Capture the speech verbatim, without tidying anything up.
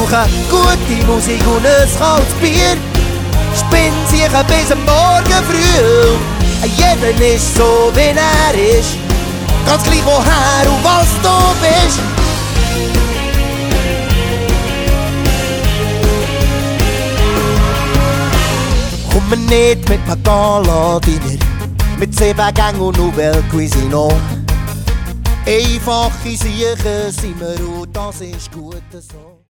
brauchen gute Musik und ein kaltes Bier. Spinn sich bis am Morgen früh. Jeder ist so, wie er ist. Ganz gleich woher und was du bist. Komm mir nicht mit Pagala-Dinner, mit sieben Gängen und Nouvelle Cuisine. Einfache Siechen sind wir und das ist gut so.